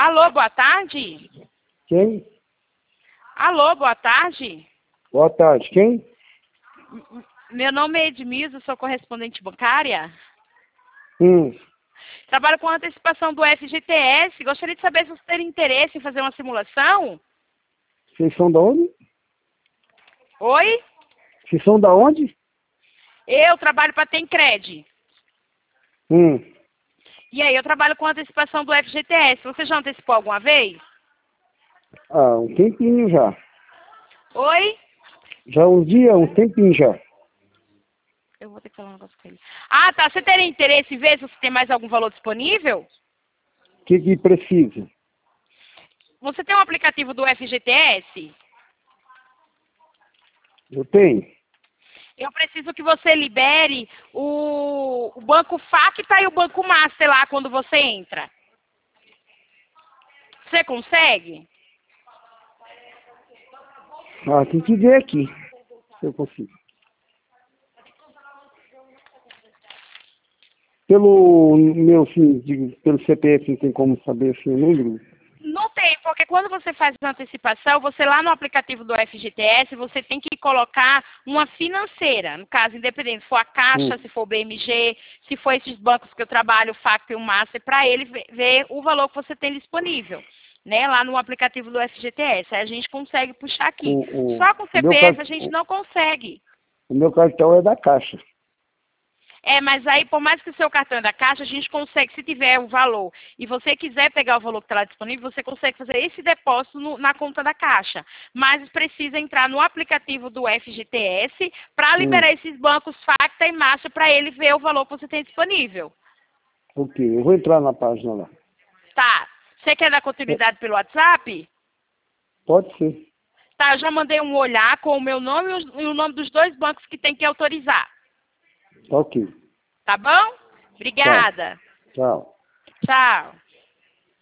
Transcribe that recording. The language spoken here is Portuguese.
Alô, boa tarde? Quem? Alô, boa tarde? Boa tarde. Quem? Meu nome é Edmilson, sou correspondente bancária. Hum. Trabalho com antecipação do FGTS. Gostaria de saber se você teria interesse em fazer uma simulação. Vocês são da onde? Oi? Vocês são da onde? Eu trabalho para Tencred. Hum. E aí, eu trabalho com antecipação do FGTS. Você já antecipou alguma vez? Ah, um tempinho já. Oi? Já um dia, um tempinho já. Eu vou ter que falar um negócio com ele. Ah, tá. Você teria interesse em ver se você tem mais algum valor disponível? O que precisa? Você tem um aplicativo do FGTS? Eu tenho. Eu preciso que você libere o Banco Facta e o Banco Master lá quando você entra. Você consegue? Ah, tem que ver aqui. Se eu consigo. Pelo meu, assim, pelo CPF não tem como saber assim, o número? Não tem, porque quando você faz a antecipação, você lá no aplicativo do FGTS, você tem que colocar uma financeira, no caso, independente se for a Caixa, se for o BMG, se for esses bancos que eu trabalho, o Facto e o Master, para ele ver o valor que você tem disponível, né, lá no aplicativo do FGTS. Aí a gente consegue puxar aqui. Só com o CPF a gente não consegue. O meu cartão é da Caixa. Mas aí, por mais que o seu cartão é da Caixa, a gente consegue, se tiver o valor, e você quiser pegar o valor que está lá disponível, você consegue fazer esse depósito na conta da Caixa. Mas precisa entrar no aplicativo do FGTS para liberar esses bancos Facta e Master para ele ver o valor que você tem disponível. Ok, eu vou entrar na página lá. Tá. Você quer dar continuidade pelo WhatsApp? Pode ser. Tá, eu já mandei um olhar com o meu nome e o nome dos dois bancos que tem que autorizar. Ok. Tá bom? Obrigada. Tchau. Tchau.